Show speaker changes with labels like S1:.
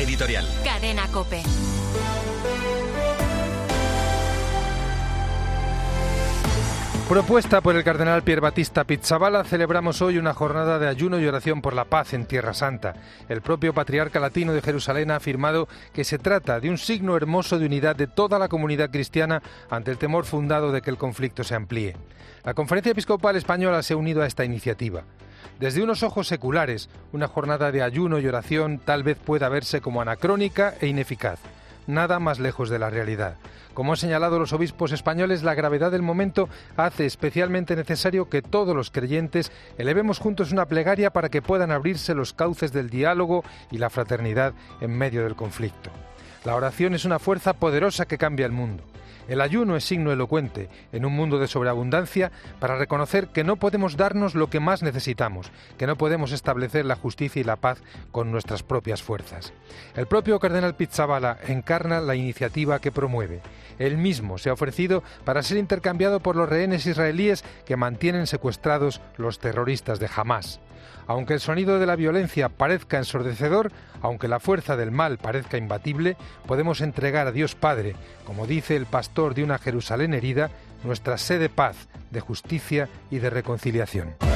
S1: editorial.
S2: Cadena COPE.
S3: Propuesta por el cardenal Pier Battista Pizzaballa, celebramos hoy una jornada de ayuno y oración por la paz en Tierra Santa. El propio patriarca latino de Jerusalén ha afirmado que se trata de un signo hermoso de unidad de toda la comunidad cristiana ante el temor fundado de que el conflicto se amplíe. La Conferencia Episcopal Española se ha unido a esta iniciativa. Desde unos ojos seculares, una jornada de ayuno y oración tal vez pueda verse como anacrónica e ineficaz. Nada más lejos de la realidad. Como han señalado los obispos españoles, la gravedad del momento hace especialmente necesario que todos los creyentes elevemos juntos una plegaria para que puedan abrirse los cauces del diálogo y la fraternidad en medio del conflicto. La oración es una fuerza poderosa que cambia el mundo. El ayuno es signo elocuente, en un mundo de sobreabundancia, para reconocer que no podemos darnos lo que más necesitamos, que no podemos establecer la justicia y la paz con nuestras propias fuerzas. El propio cardenal Pizzaballa encarna la iniciativa que promueve. Él mismo se ha ofrecido para ser intercambiado por los rehenes israelíes que mantienen secuestrados los terroristas de Hamás. Aunque el sonido de la violencia parezca ensordecedor, aunque la fuerza del mal parezca imbatible, podemos entregar a Dios Padre, como dice el pastor de una Jerusalén herida, nuestra sed de paz, de justicia y de reconciliación.